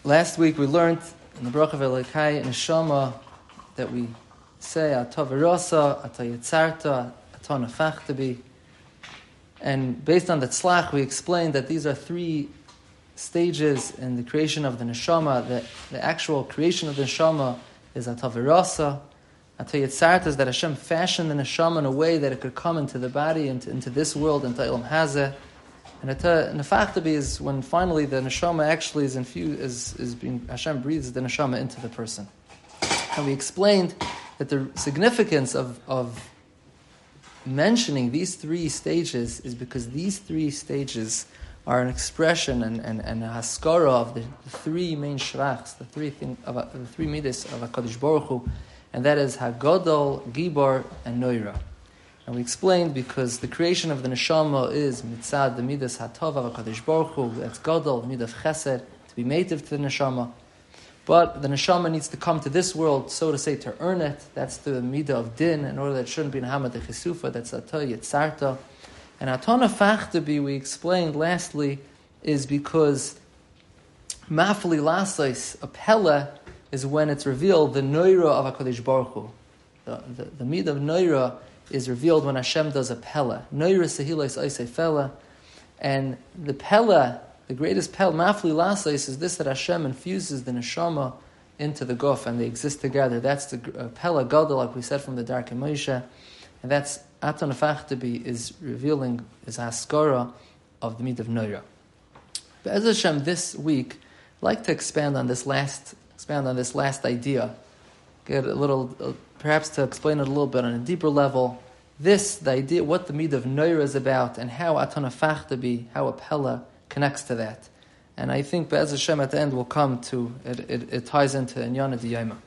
Last week we learned in the Bracha V'Elokai Neshama that we say Atah V'Rasa, Atah Yitzarta, Atah Nefachtabi. And based on the tzlach, we explained that these are three stages in the creation of the neshama. That the actual creation of the neshama is Atah V'Rasa. Atah Yitzarta is that Hashem fashioned the neshama in a way that it could come into the body, into this world, into Olam Hazeh. And Atah Nefachtabi is when finally the neshama actually is infused, is being, Hashem breathes the neshama into the person. And we explained that the significance of mentioning these three stages is because these three stages are an expression and a haskara of the three main shrachs, the three midas of HaKadosh Baruch Hu, and that is Hagadol, Gibor, and Noira. And we explained because the creation of the neshama is mitzad the midas hatov of HaKadosh Baruch Hu, that's Gadol, midah of chesed, to be native to the neshama. But the neshama needs to come to this world, so to say, to earn it. That's the midah of din, in order that it shouldn't be Hamad Chesufa, that's Atah Yitzarta. And Atah Nefachtabi, we explained lastly, is because Mafli Lasais, a Pella, is when it's revealed the Noira of HaKadosh Baruch Hu. The midah of Noira is revealed when Hashem does a Pella. Noira Sehilais Oisei Fella. And the Pella, the greatest Pella, Mafli Lasais, is this, that Hashem infuses the neshama into the guf and they exist together. That's the Pella Gadol, like we said from the Darkei Moshe. And that's Atah Nefachtabi is revealing, is haskara of the midah of Noira. But as Hashem, this week, I'd like to expand on this last idea. Get a little, perhaps to explain it a little bit on a deeper level. The idea, what the midah of Noira is about, and how Atah Nefachtabi, how a Pella connects to that. And I think Be'ez Hashem at the end will come to, it ties into Inyana D'Yoma.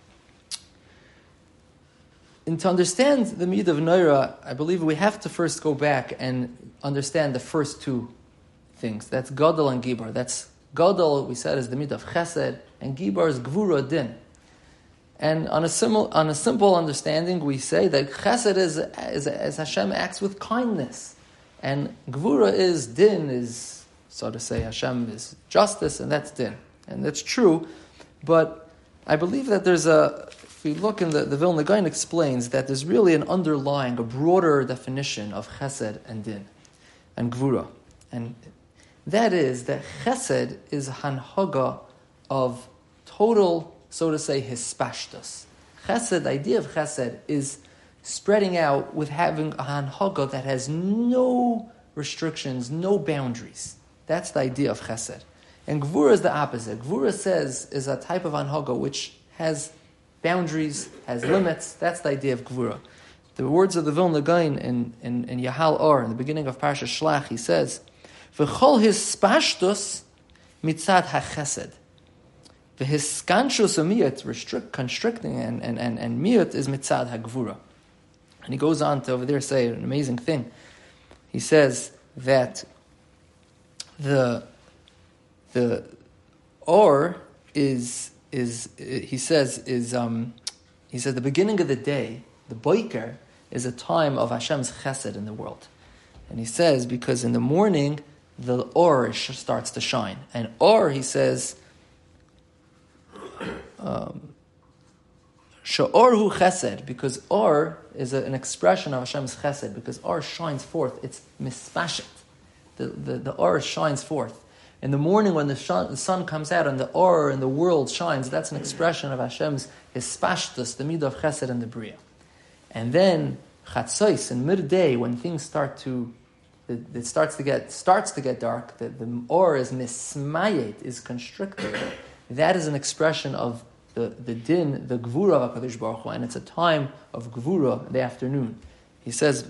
And to understand the midah of Noira, I believe we have to first go back and understand the first two things. That's Gadol and Gibor. That's Gadol, we said, is the midah of Chesed, and Gibor is Gvura Din. And on a simple understanding, we say that Chesed is Hashem acts with kindness, and Gvura is Din, is, so to say, Hashem is justice, and that's Din. And that's true, but I believe that if we look in the Vilna Gaon explains that there's really an underlying, a broader definition of Chesed and Din, and Gvura. And that is that Chesed is hanhaga of total, so to say, hispashtus. Chesed, the idea of Chesed is spreading out with having a hanhaga that has no restrictions, no boundaries. That's the idea of Chesed. And Gvura is the opposite. Gvura is a type of hanhaga which has boundaries, has limits. That's the idea of Gvura. The words of the Vilna Gaon in Yahal Or, in the beginning of Parsha Shlach, he says, V'chol hispashtus mitzad ha-chesed. V'hiskanshus miyut, constricting, and miyut is mitzad ha-gvura. And he goes on to over there say an amazing thing. He says that the or he says the beginning of the day, the boiker, is a time of Hashem's chesed in the world. And he says because in the morning the or starts to shine. And or, he says, Sha'orhu chesed, because or is an expression of Hashem's chesed, because or shines forth. It's mispashet. The or shines forth. In the morning when the sun comes out and the or in the world shines, that's an expression of Hashem's hispashtus, the midah of chesed and the bria. And then chatzos, in midday, when things it starts to get dark, the or is mismayet, is constricted. That is an expression of the din, the gvura of HaKadosh Baruch Hu, and it's a time of gvura in the afternoon. He says,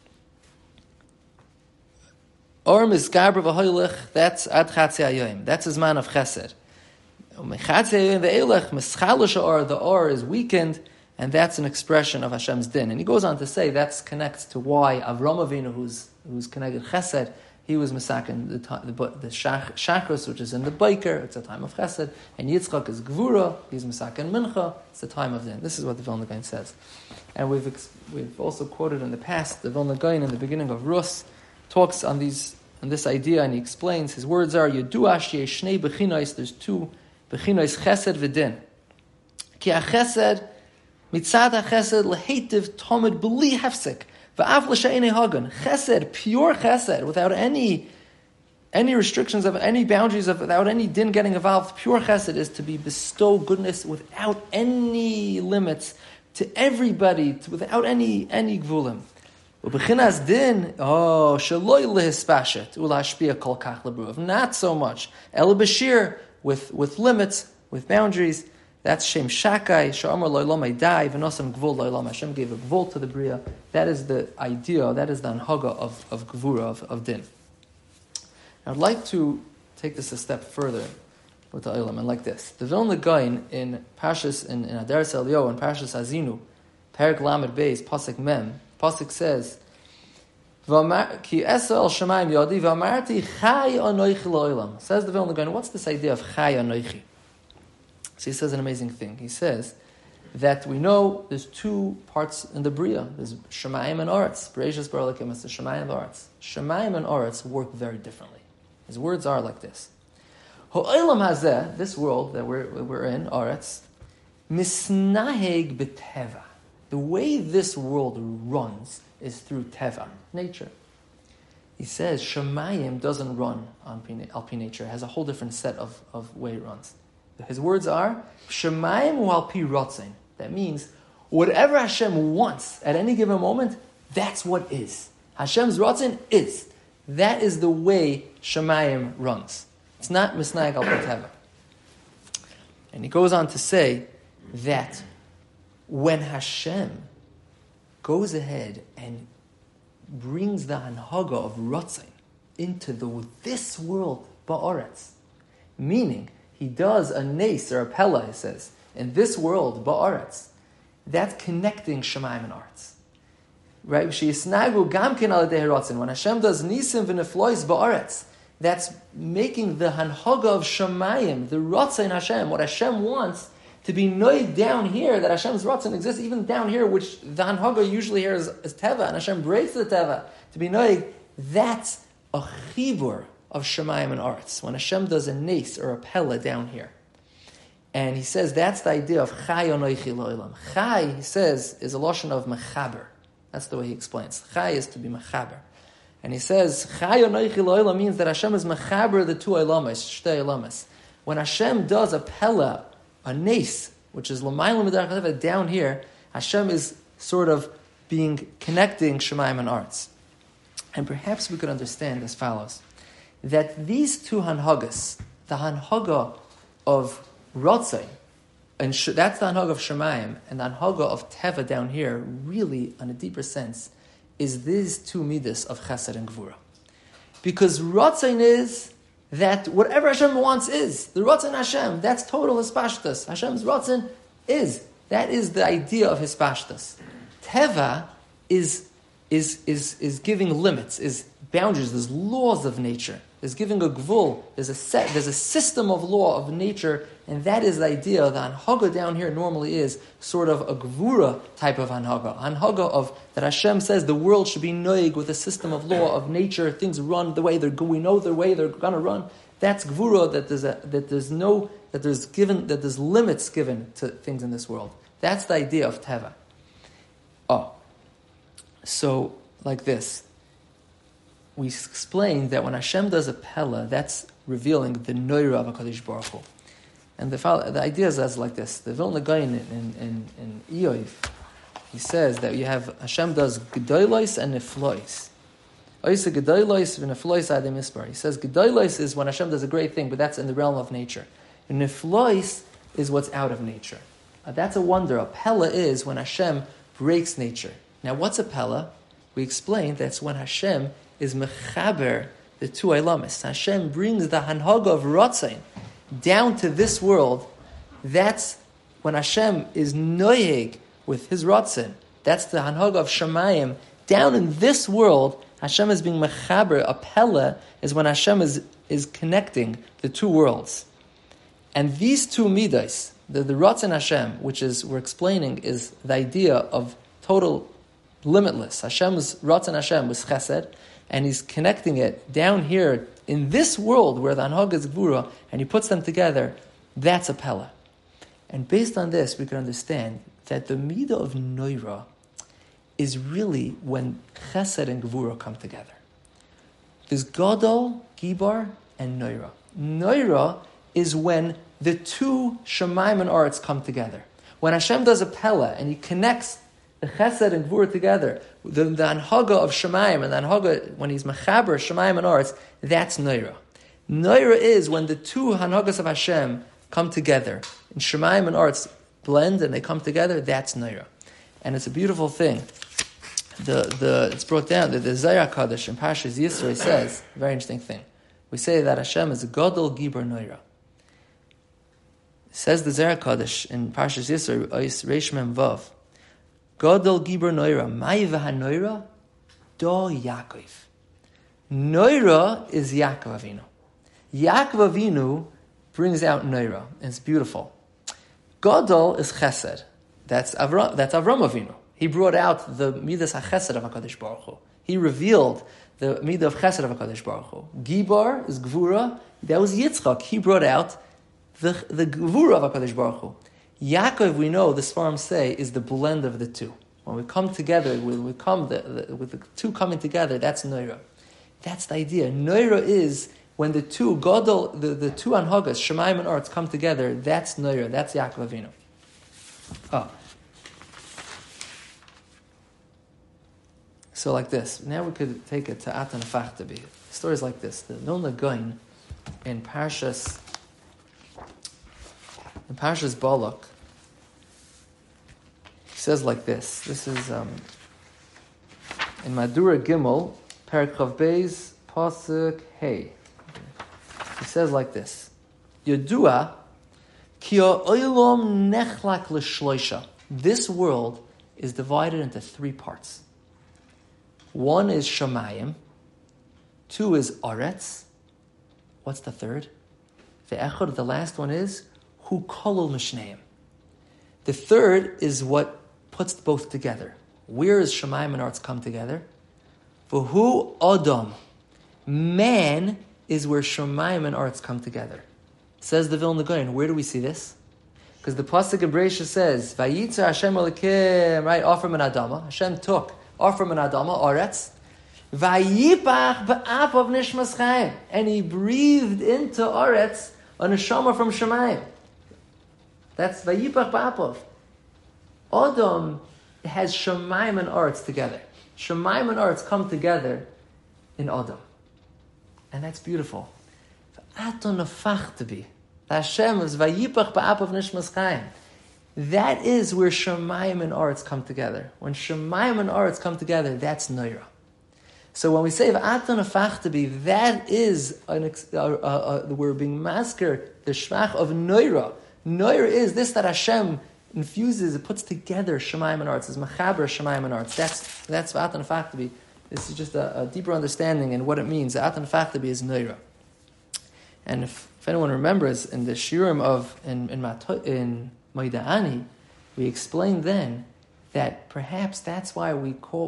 or misgaber v'hoylech, that's ad chatzei hayoim. That's his man of chesed. Chatzei hayoim ve'elech, mischalish or, the or is weakened, and that's an expression of Hashem's din. And he goes on to say that connects to why Avram Avinu, who's connected chesed, he was misaken the shachris, which is in the biker, it's a time of chesed, and Yitzchak is gvura, he's misaken mincha, it's a time of din. This is what the Vilna Gaon says. And we've also quoted in the past, the Vilna Gaon in the beginning of Rus talks on this idea, and he explains, his words are, Yeduash Shnei Bechinais, there's two B'chinos chesed v'din. Ki ha-chesed, mitzad ha-chesed lehetiv tomid b'li hefsek, v'af l'she'enei hagan. Chesed, pure chesed, without any restrictions of any boundaries of without any din getting involved. Pure chesed is to be bestow goodness without any limits to everybody, without any gvulim. Ubechinas din, shaloi lehispashet ulashpia kol kach lebruv. Not so much. El bashir with limits, with boundaries. That's Shem Shakai, Sha'amar lo'ilomai dai, v'nosam gvul lo'ilom. Hashem gave a gvul to the bria. That is the idea, that is the anhaga of gvura, of din. I'd like to take this a step further with the Olam, and like this. The Vilna Gaon in Parshas, in Adaras Elio, in Parshas Azinu, Perek Lamed Beis, Pasuk Mem, Pasuk says, Ki esa el shamayim yodi, v'amarti chai anoichi lo'olam. Says the Vilna Gaon, what's this idea of chai anoichi? So he says an amazing thing. He says that we know there's two parts in the Bria. There's Shemayim and Oretz. Bereishis bara Elokim, it's the Shemayim and Oretz. Shemayim and Oretz work very differently. His words are like this. Ha'olam hazeh, this world that we're in, Oretz, misnaheg b'teva. The way this world runs is through teva, nature. He says Shemayim doesn't run on Alpi nature. It has a whole different set of way it runs. His words are Shemayim hu alpi rotzein. That means whatever Hashem wants at any given moment, that's what is. Hashem's rotzein is. That is the way Shemayim runs. It's not misnayeg al teva. And he goes on to say that when Hashem goes ahead and brings the hanhaga of rotzein into this world, ba'aretz, meaning he does a nes or a pella, he says, in this world, ba'aretz, that's connecting Shemayim and Aretz. Right? When Hashem does nisim v'neflois ba'aretz, that's making the hanhaga of Shemayim, the Ratzon Hashem, what Hashem wants to be noig down here, that Hashem's Ratzon exists even down here, which the hanhaga usually here is teva, and Hashem breaks the teva to be noig. That's a chibur of Shemayim and Aretz. When Hashem does a nes or a pella down here. And he says that's the idea of chai onoichi lo'olam. Chai, he says, is a lashon of mechaber. That's the way he explains. Chai is to be mechaber. And he says, chai onoichi lo'olam means that Hashem is mechaber the two olamas, shtei olamas. When Hashem does a pella, a nes, which is l'maylam b'derech down here, Hashem is sort of connecting Shemayim and Aretz. And perhaps we could understand as follows, that these two hanhagas, the hanhaga of Ratzon, and that's the hanhaga of Shemayim, and the hanhaga of Teva down here, really, on a deeper sense, is these two midas of Chesed and Gvura. Because Ratzon is that whatever Hashem wants is. The Ratzon Hashem, that's total hispashtus. Hashem's Ratzon is. That is the idea of hispashtus. Teva is giving limits, is boundaries, there's laws of nature. There's giving a gvul, there's a system of law of nature, and that is the idea. The hanhaga down here normally is sort of a gvura type of hanhaga. Hanhaga of that Hashem says the world should be noig with a system of law of nature. Things run the way we know the way they're going to run. That's gvura. That there's limits given to things in this world. That's the idea of teva. So like this. We explained that when Hashem does a pella, that's revealing the noira of HaKadosh Baruch Hu. And the idea is as like this. The Vilna Gaon in Iyov, he says that you have, Hashem does gedolos and neflois. Oisa gedolos v'neflois adem ispar. He says gedolos is when Hashem does a great thing, but that's in the realm of nature. And neflois is what's out of nature. That's a wonder. A pella is when Hashem breaks nature. Now what's a pella? We explained that's when Hashem is mechaber the two ilamis. Hashem brings the hanhaga of Ratzon down to this world. That's when Hashem is noyeg with his Ratzon. That's the hanhaga of Shemayim down in this world. Hashem is being mechaber. A pella is when Hashem is connecting the two worlds. And these two midas, the Ratzon Hashem, which is we're explaining, is the idea of total limitless. Hashem's Ratzon Hashem was chesed. And he's connecting it down here in this world where the hanhaga is gvura, and he puts them together. That's a Pella. And based on this, we can understand that the Midah of Noira is really when Chesed and Gevura come together. There's Gadol, Gibar, and Noira. Noira is when the two Shemaim and Aretz come together. When Hashem does a Pella and he connects the Chesed and Gevura together, the Anhaga of Shemaim and the Anhaga, when he's Mechaber, Shemaim and Aretz, that's Noira. Noira is when the two Anhagas of Hashem come together. And Shemaim and Aretz blend and they come together, that's Noira. And it's a beautiful thing. It's brought down that the Zohar Kadosh in Parshas Yisro says a very interesting thing. We say that Hashem is a Gadol Gibar Noira. Says the Zohar Kadosh in Parshas Yisro, Ois Reish Mem Vav, Gadol Gibar Noira, Mai v'hanoira do Yaakov. Noira is Yaakov Avinu. Yaakov Avinu brings out Noira, and it's beautiful. Gadol is Chesed. That's Avram Avinu. He brought out the Midas HaChesed of HaKadosh Baruch Hu. He revealed the Midah of Chesed of HaKadosh Baruch Hu. Gibar is Gvura. That was Yitzchak. He brought out the Gvura of HaKadosh Baruch Hu. Yaakov, we know, the Sfarim say, is the blend of the two. When we come together, with the two coming together, that's Noira. That's the idea. Noira is when the two Gadol, the two Anhagas, Shemaim and Aretz, come together. That's Noira. That's Yaakov Avinu. Oh. So like this. Now we could take it to Atan Fachtabi. Stories like this. The Vilna Gaon in Parshas Balak, he says like this. This is in Madura Gimel, Perek Chav Beis, Pasuk Hey. He says like this: Yodua ki ha'olam nechlak l'shloisha. This world is divided into three parts. One is Shamayim, two is Aretz. What's the third? The Echad, the last one is Hu Kolol Mishneim. The third is what puts both together. Where is Shamayim and Aretz come together? V'hu Adam. Man is where Shamayim and Aretz come together. Says the Vilna Gaon. Where do we see this? Because the pasuk in Bereishis says, "Vayitzer Hashem Elokim," right? Offer and Adama. Hashem took Offer and Adama, Aretz, Vayipach ba'apav nishmas chaim, and he breathed into Aretz a neshama from Shemayim. That's Vayipach ba'apav. Adam has Shemayim and Aretz together. Shemayim and Aretz come together in Adam. And that's beautiful. Aton nefachtabi. Hashem is Vayipach ba'apav nishmas chaim. That is where Shemayim and Aretz come together. When Shemayim and Aretz come together, that's Noira. So when we say V'aton nefachtabi, that is we're being masker the shvach of Noira. Noira is this that Hashem infuses, it puts together Shemayim and Aretz. It's mechaber Shemayim and Aretz. That's V'aton nefachtabi. This is just a deeper understanding and what it means. V'aton nefachtabi is Noira. And if anyone remembers in the shiurim of in Maida'ani, we explained then that perhaps that's why we call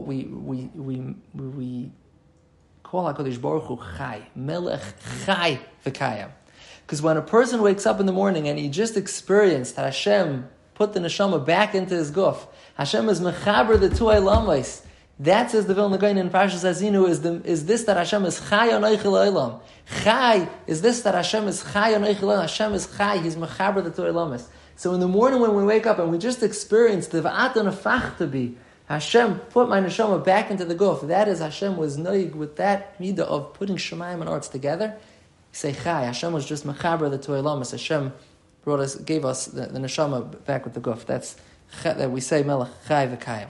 HaKadosh Baruch Hu Chai, Melech Chai V'Kayam. Because when a person wakes up in the morning and he just experienced that Hashem put the neshama back into his guf, Hashem is mechaber the two eilamis. That, says the Vilna Gaon in Parshas Azinu, is this that Hashem is Chai Anoich Elolam. Chai is this that Hashem is Chai Anoich Elolam. Hashem is Chai. He's mechaber the two eilamis. So in the morning when we wake up and we just experience the V'aton nefachtabi, Hashem put my neshama back into the guf. That is, Hashem was noig with that midah of putting Shemayim and Aretz together. You say Chai. Hashem was just mechaber the two eilamis. Hashem gave us the neshama back with the guf. That's that we say Melech Chai V'Kayim.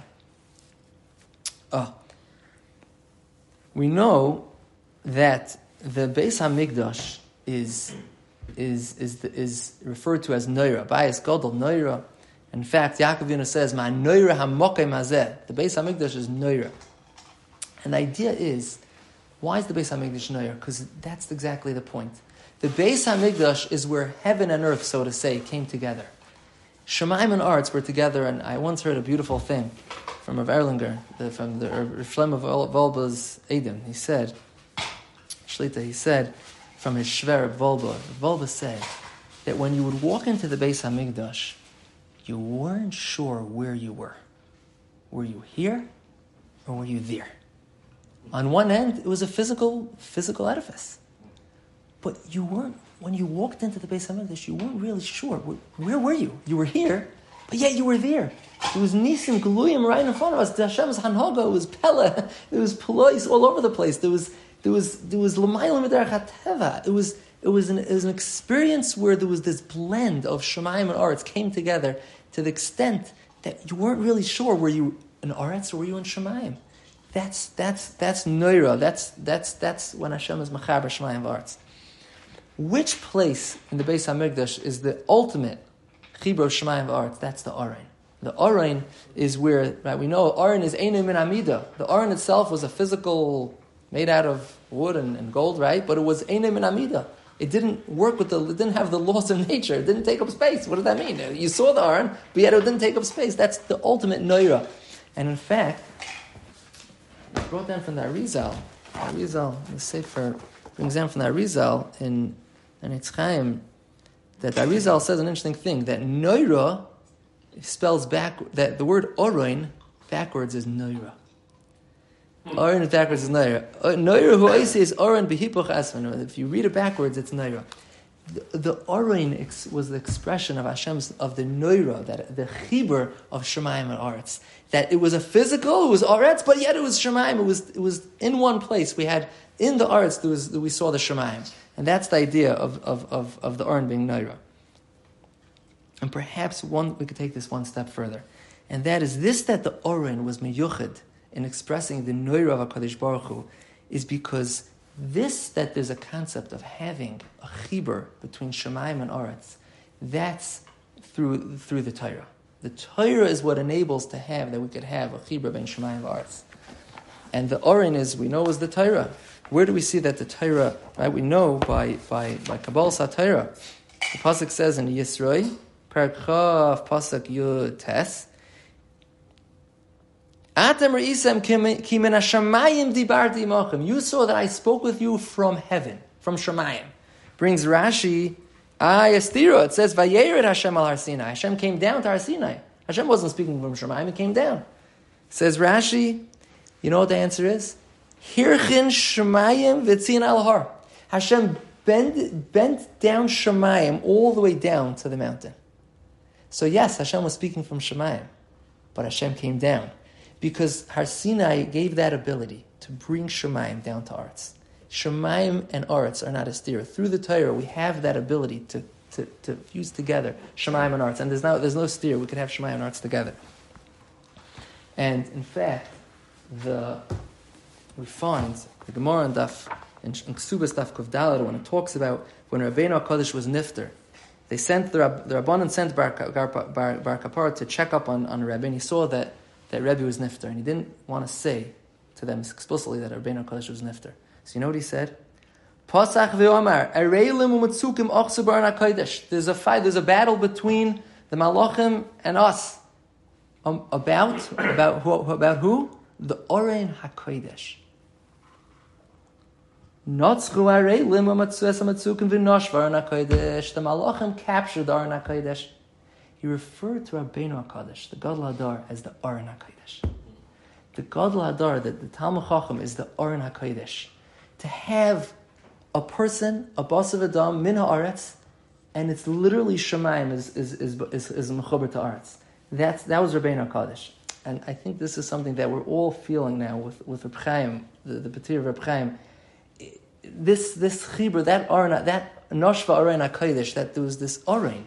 We know that the Beis HaMikdash is referred to as Noira. Bayis Gadol Noira. In fact, Yaakov Avinu says, "Ma Noira hamokem hazeh." The Beis HaMikdash is Noira. And the idea is, why is the Beis HaMikdash Noira? Because that's exactly the point. The Beis HaMikdash is where heaven and earth, so to say, came together. Shemayim and Aretz were together, and I once heard a beautiful thing from Rav Erlinger, from the Shlomo Volba's Edom. He said, Shlita, from his Shver Volba. Volba said that when you would walk into the Beis HaMikdash, you weren't sure where you were. Were you here or were you there? On one end, it was a physical edifice. But you weren't, when you walked into the Beis HaMikdash, you weren't really sure. Where were you? You were here, but yet you were there. There was Nisim, Geluyim right in front of us. The Hashem's Hanhaga, it was Pele, there was Pelois all over the place. There was L'mayla Miderech HaTeva. It was an experience where there was this blend of Shemayim and Aretz came together to the extent that you weren't really sure, were you in Aretz or were you in Shemayim? That's Noira. That's when Hashem is Mechaber Shemayim Aretz. Which place in the Beis HaMikdash is the ultimate Chibur of Shemayim Aretz? That's the Aron. The Aron is where, right, we know Aron is Einay Min Amida. The Aron itself was a physical, made out of wood and gold, right? But it was Einay Min Amida. It didn't work it didn't have the laws of nature. It didn't take up space. What does that mean? You saw the Aron, but yet it didn't take up space. That's the ultimate Noira. And in fact, I brought down from the Arizal, the Sefer brings down from the Arizal in Eitz Chaim, that the Arizal says an interesting thing, that Noira spells back, that the word Oroin backwards is Noira. Oren backwards is Naira. Naira who I say is Oren behipuch asman. If you read it backwards, it's Naira. The Oren was the expression of Hashem's, of the Naira, that the Chibur of Shemayim and Aretz. That it was a physical, it was Aretz, but yet it was Shemayim. It was in one place. We had in the Aretz we saw the Shemayim, and that's the idea of the Oren being Naira. And perhaps we could take this one step further, and that is this: that the Oren was miyuchid in expressing the Noira of HaKadosh Baruch Hu, is because that there's a concept of having a chibur between Shemayim and Aretz, that's through the Torah. The Torah is what enables that we could have a chibur between Shemayim and Aretz. And the Oren we know is the Torah. Where do we see that the Torah, right? We know by Kabbalah SaTorah. The Pasuk says in Yisroi, Perek Chav, Pasuk Yud Tes, you saw that I spoke with you from heaven, from Shemayim. Brings Rashi, it says, Vayered Hashem al Har Sinai. Hashem came down to Har Sinai. Hashem wasn't speaking from Shemayim, he came down. Says Rashi, you know what the answer is? Hirchin Shemayim v'tzin al Har. Hashem bent down Shemayim all the way down to the mountain. So yes, Hashem was speaking from Shemayim, but Hashem came down. Because Har Sinai gave that ability to bring Shemayim down to Aretz. Shemayim and Aretz are not a steer. Through the Torah, we have that ability to fuse together Shemayim and Aretz. And there's no steer. We could have Shemayim and Aretz together. And in fact, we find the Gemara in Ksubas Daf Kuf Daled, when it talks about when Rabbeinu HaKadosh was nifter, they sent the Rabbanan sent Bar Kapara to check up on Rabbi, and he saw that Rebbe was nifter, and he didn't want to say to them explicitly that Rabbeinu HaKadosh was nifter. So you know what he said? Pasach v'omar, Areilim u'metzukim ochsu b'Aron HaKodesh. There's a fight, there's a battle between the Malachim and us. About who? The Aron HaKodesh. Notzchu Areilim u'metzukim v'nosh b'Aron HaKodesh. The Malachim captured the Aron HaKodesh. He referred to Rabbeinu HaKadosh, the Gadol Hadar, as the Aron HaKodesh. The Gadol Hadar, the Talmud Chacham, is the Aron HaKodesh. To have a person, a Basav Adam, Min HaAretz, and it's literally Shemayim is Mechuber to Aretz. That was Rabbeinu HaKadosh. And I think this is something that we're all feeling now with Reb Chaim, the Patir of Reb Chaim. This Chibur, that Noshva Aron HaKodesh, that there was this Aron.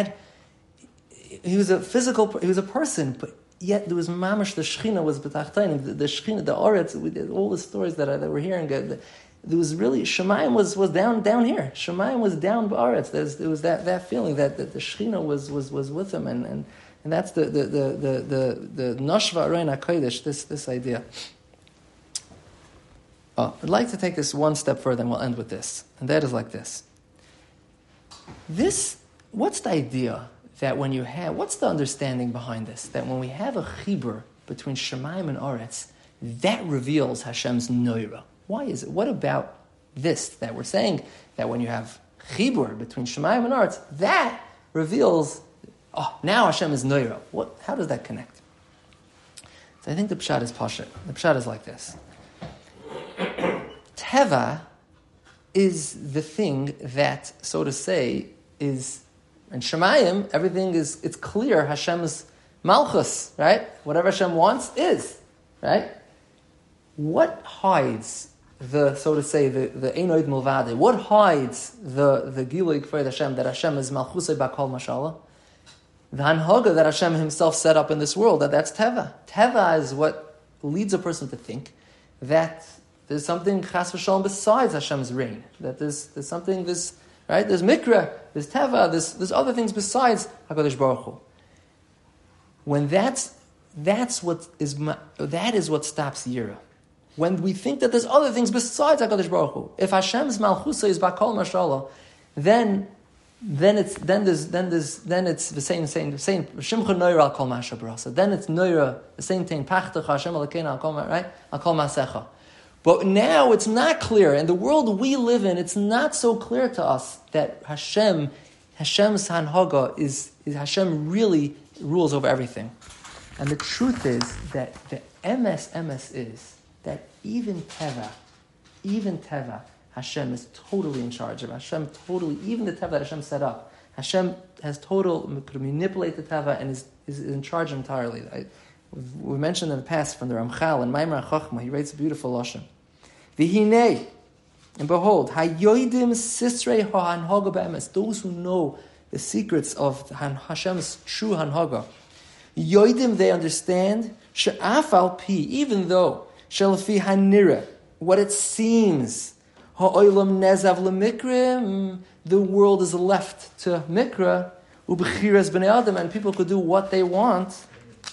He was a person, but yet there was mamash, the Shechina was betachtain, the Shechina, the Aretz, all the stories that we're hearing, there was really, Shemayim was down here. Shemayim was down by Aretz. There was that feeling that the Shechina was with him, and that's the Noshva Aron HaKodesh, this idea. I'd like to take this one step further, and we'll end with this, and that is like this. What's the idea? That when you have, what's the understanding behind this? That when we have a chibur between Shemayim and Aretz, that reveals Hashem's noira. Why is it? What about this? That we're saying that when you have chibur between Shemayim and Aretz, that reveals, now Hashem is Noira. How does that connect? So I think the pshat is pashut. The pshat is like this. Teva is the thing that, so to say, is, in Shemayim, everything it's clear, Hashem's malchus, right? Whatever Hashem wants is, right? What hides the, so to say, the Einoid Mulvade? What hides the Gilui Kfeid Hashem, that Hashem is Malchusay Bakol Mashallah? The Hanhaga that Hashem himself set up in this world, that's Teva. Teva is what leads a person to think that there's something Chas v'Shalom besides Hashem's reign. That there's something, right? There's Mikra, there's Teva, there's other things besides HaKadosh Baruch Hu. When that is what stops Yira. When we think that there's other things besides HaKadosh Baruch Hu. If Hashem's Malchusa is Bakol Mashallah, then it's the same Shimcha Noira al Kol Masha Brasa. Then it's Noira, the same thing, Pachtach Hashem Elokeinu al Kol, right? Al Kol Masecha. But now it's not clear. In the world we live in, it's not so clear to us that Hashem's Hanhaga is Hashem really rules over everything. And the truth is that the MS is that even Teva, Hashem is totally in charge of. Hashem totally, even the Teva that Hashem set up, Hashem has could manipulate the Teva and is in charge entirely. We mentioned in the past from the Ramchal and Maimar Chachma, he writes a beautiful lashon. V'hinei, and behold, hayoidim sisrei ha'hanhaga be'emes, those who know the secrets of Hashem's true hanhaga. Yoidim, they understand, she'af al pi, even though, she'lefi hanira, what it seems, ha'olam nezav lemikra, the world is left to mikra, u'b'chiras b'nei adam, and people could do what they want.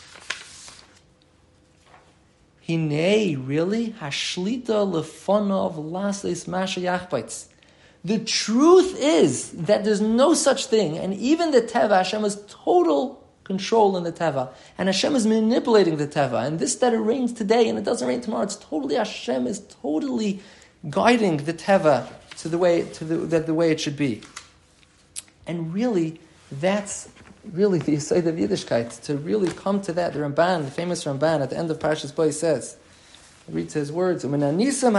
Hinei, really? Hashlita lefonov lasis masha yachbaitz. The truth is that there's no such thing, and even the Teva, Hashem has total control in the Teva, and Hashem is manipulating the Teva, and this that it rains today and it doesn't rain tomorrow, it's totally Hashem is totally guiding the Teva to the way it should be. And really, that's really the Yesod of Yiddishkeit, to really come to that. The Ramban, the famous Ramban, at the end of Parshas Bo, says, reads his words, through when Hashem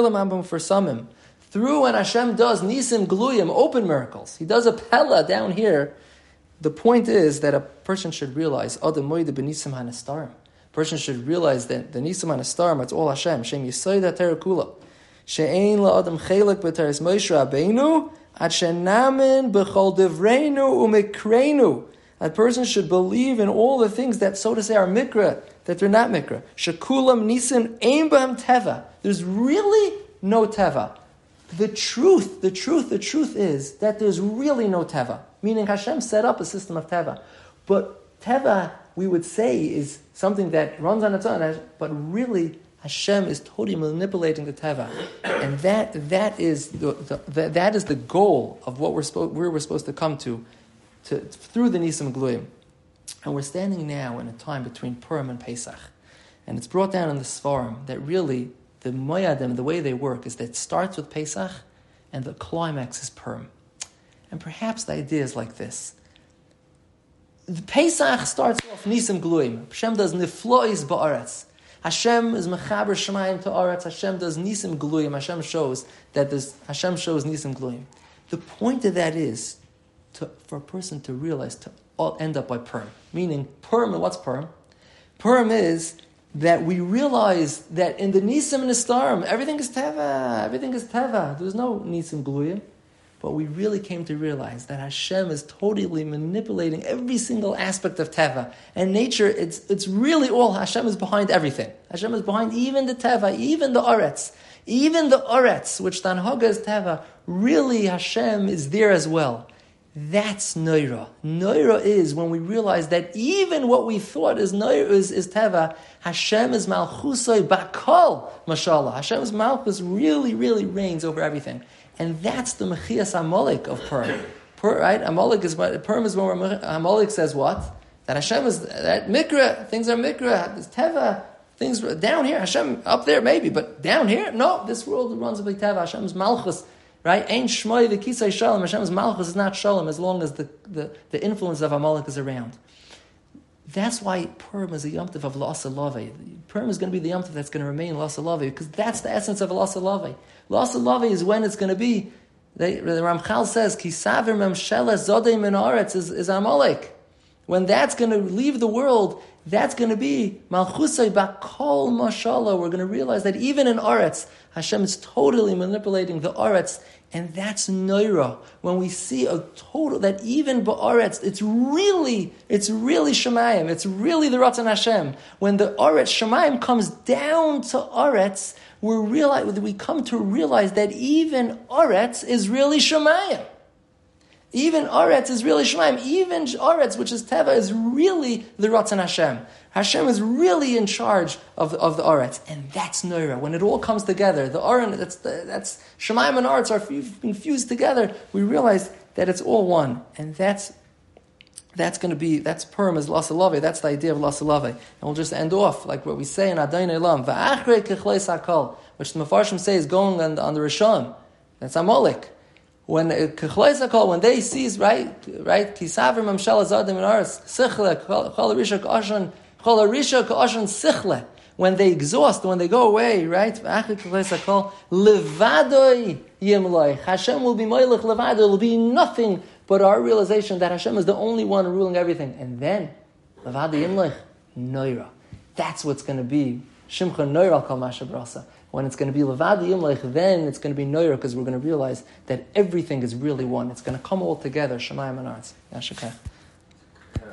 does Nisim Gluyim, open miracles, he does a Pella down here. The point is that a person should realize, a person should realize that the Nisim HaNastarim, it's all Hashem. Shem Yesod HaTorah Kula. She'ein la'adam chelek b'teres Moshe Rabbeinu, ad shenamin b'chol devreinu u'mikreinu. A person should believe in all the things that, so to say, are mikra, that they're not mikra. Shekulam nisim ein b'hem teva. There's really no teva. The truth is that there's really no teva. Meaning Hashem set up a system of teva. But teva, we would say, is something that runs on its own, but really Hashem is totally manipulating the teva. And that is the goal of what we're supposed to come to through the Nisim Gluyim. And we're standing now in a time between Purim and Pesach. And it's brought down in the Sfarim that really the Moyadim, the way they work, is that it starts with Pesach and the climax is Purim. And perhaps the idea is like this. The Pesach starts off Nisim Gluyim. Hashem does Niflois Ba'aretz. Hashem is Mechaber Shemayim to Aretz. Hashem does Nisim Gluyim. Hashem shows Nisim Gluyim. The point of that is for a person to realize to all end up by Purim. Meaning, Purim, what's Purim? Purim is that we realize that in the Nisim and Nistarim, everything is Teva. There's no Nisim Gluyim. But we really came to realize that Hashem is totally manipulating every single aspect of Teva. And nature, it's really all, Hashem is behind everything. Hashem is behind even the Teva, even the Aretz. Even the Aretz, which Tanhaga is Teva, really Hashem is there as well. That's Noira. Noira is when we realize that even what we thought is Noira is Teva, Hashem is Malchusay Bakol, mashallah. Hashem's Malchus really, really reigns over everything. And that's the Mechias Amalek of Purim. Right? Amalek is Purim is when Amalek says what? That Hashem is that Mikra, things are Mikra, there's Teva, things down here, Hashem up there maybe, but down here, no, this world runs with Teva. Hashem's Malchus right? Ain't shmoi v'kisei shalom. Hashem's malchus is not shalom as long as the influence of Amalek is around. That's why Purim is a Yom Tov of La'aseh Lavei. Purim is going to be the Yom Tov that's going to remain La'aseh Lavei, because that's the essence of La'aseh Lavei. La'aseh Lavei is when it's going to be, the Ramchal says, Ki Saver Memshela Zodei Min Haaretz is Amalek. When that's going to leave the world, that's going to be Malchusay Bakol Mashallah. We're going to realize that even in Aretz, Hashem is totally manipulating the Aretz, and that's Noira. When we see a total, that even Ba'aretz, it's really Shemayim, it's really the Ratzon Hashem. When the Aretz, Shemayim comes down to Aretz, we come to realize that even Aretz is really Shemayim. Even Aretz is really Shemayim. Even Aretz, which is Teva, is really the Ratzon Hashem. Hashem is really in charge of the Aretz. And that's Noira. When it all comes together, the Aretz, that's Shemayim and Aretz are being fused together, we realize that it's all one. And that's going to be, that's Purim is La'aseh Lavei. That's the idea of La'aseh Lavei. And we'll just end off like what we say in Adonai Elam, Va'achrei kechleis hakol, which the Mefarshim say is going on the Rishon. That's Amalek. When when they seize, right, Kisaver Mamshel Azadim and Ars Sichle Chol Arisha Ka'ashan Sichle. When they exhaust, when they go away, right? Levadoi Yimloi. Hashem will be Moilech Levado. It will be nothing but our realization that Hashem is the only one ruling everything. And then Levado Yimloi Noira. That's what's going to be Shimcha Noira Al Kol Masha Brasa. When it's going to be Levad Yimlech, then it's going to be Noira, because we're going to realize that everything is really one. It's going to come all together, Shemayim and Aretz. Yashakach.